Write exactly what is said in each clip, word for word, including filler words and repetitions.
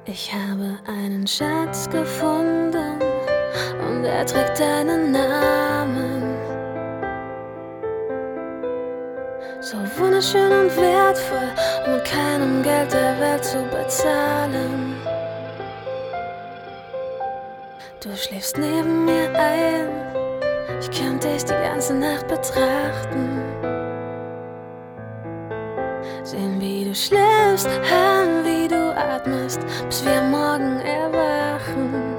Ich habe einen Schatz gefunden und er trägt deinen Namen. So wunderschön und wertvoll, um mit keinem Geld der Welt zu bezahlen. Du schläfst neben mir ein, ich könnte dich die ganze Nacht betrachten. Sehen, wie du schläfst, hören, wie du atmest, bis wir morgen erwachen.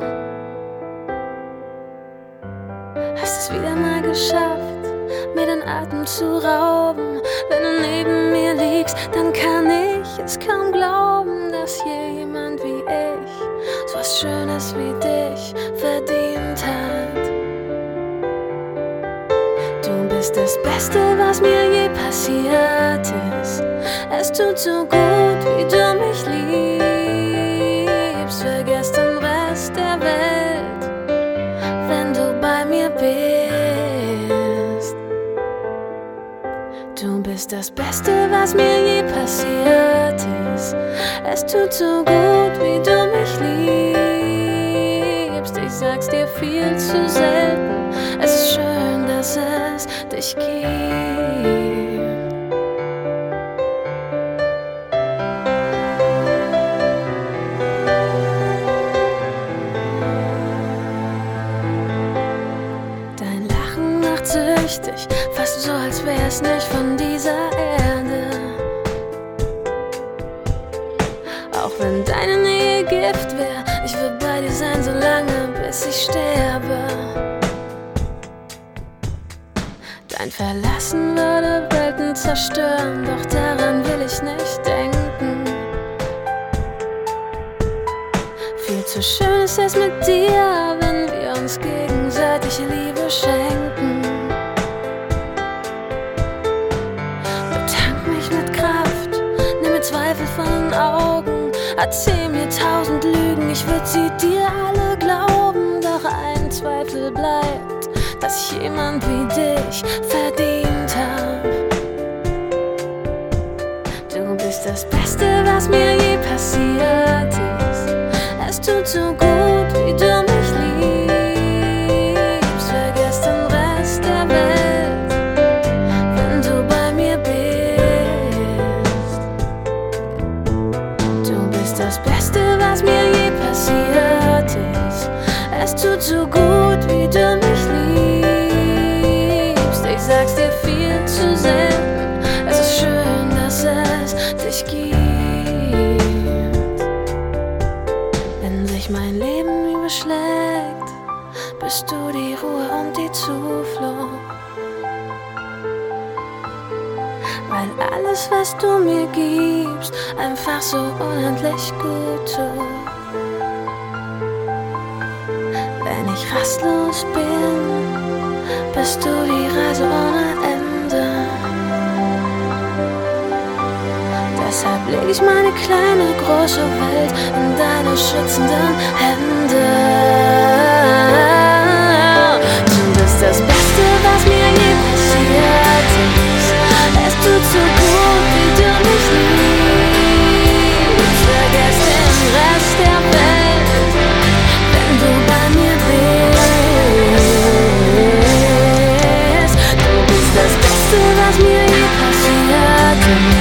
Hast es wieder mal geschafft, mir den Atem zu rauben. Wenn du neben mir liegst, dann kann ich es kaum glauben, dass hier jemand wie ich so was Schönes wie dich verdient hat. Du bist das Beste, was mir je passiert ist. Es tut so gut, wie du mich liebst. Vergiss den Rest der Welt, wenn du bei mir bist. Du bist das Beste, was mir je passiert ist. Es tut so gut, wie du mich liebst. Ich sag's dir viel zu selten. Es ist schön, dass es dich gibt. Süchtig, fast so, als wär's nicht von dieser Erde. Auch wenn deine Nähe Gift wär, ich würd bei dir sein, so lange, bis ich sterbe. Dein Verlassen würde Welten zerstören, doch daran will ich nicht denken. Viel zu schön ist es mit dir, wenn wir uns gegenseitig Liebe schenken. Zweifel von den Augen, erzähl mir tausend Lügen, ich würd sie dir alle glauben. Doch ein Zweifel bleibt, dass ich jemand wie dich verdient hab. Du bist das Beste, was mir je passiert ist. Es tut so gut, wie du mich liebst. Vergiss den Rest der Welt, wenn du bei mir bist. Das Beste, was mir je passiert ist. Es tut so gut, wie du mich liebst. Ich sag's dir viel zu selten. Es ist schön, dass es dich gibt. Wenn sich mein Leben überschlägt, bist du die Ruhe und die Zuflucht. Weil alles, was du mir gibst, einfach so unendlich gut tut. Wenn ich rastlos bin, bist du die Reise ohne Ende. Deshalb leg ich meine kleine, große Welt in deine schützenden Hände. Du bist das Beste, was mir je passiert ist. Es tut so gut, wie du mich liebst. Vergiss den Rest der Welt, wenn du bei mir bist. Du bist das Beste, was mir je passiert ist.